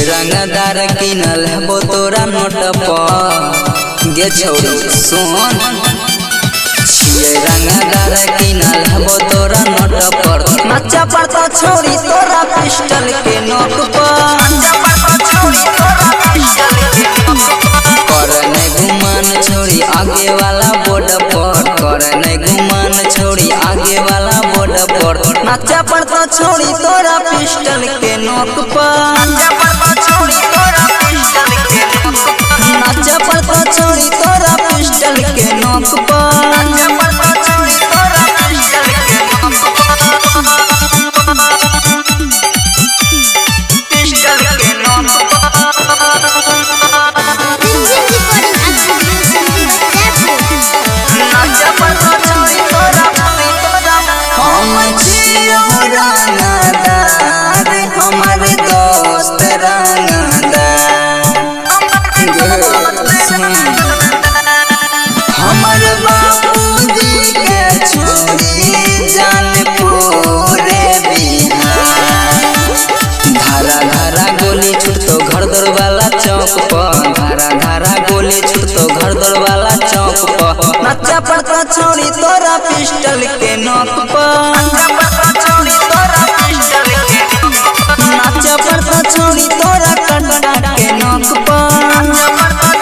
रंगदार किनल हेबो तोरा नोट पर गे छोरी सुन छिए रंगदार किनल हेबो तोरा नोट पर नचा पड़ता छोरी तोरा पिस्टल के नोक पर करने गुमान छोरी आगे वाला बोर्ड पर करने गुमान छोरी आगे वाला बोर्ड पर नचा पड़ता छोरी तोरा पिस्टल के नोक पर नचा पड़ता छोरी तोरा पिस्टल के नोक पर हमारे दोस्त हमारे बाबूजी के छोरी जान पूरे बिहार धारा धारा गोली छुटतो घर दौड़ वाला चौक पर धारा धारा गोली छुटतो घर दौड़ वाला चौक पर नचा पड़ता छोरी तोरा पिस्टल के नोक पर नचा पड़ता छोरी तोरा कट्टा के नोक पर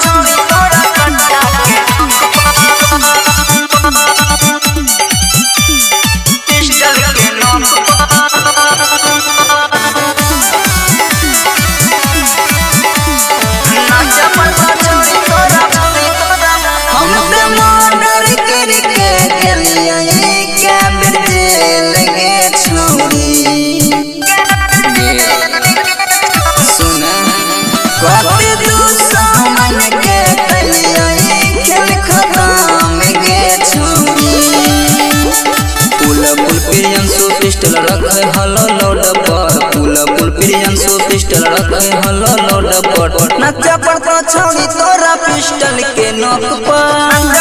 पिस्टल रखे हलो लोड पर पुल प्रियंसु पिस्टल रखे हलो लोड पर नचा पड़ता छोरी तोरा पिस्टल के नोक पर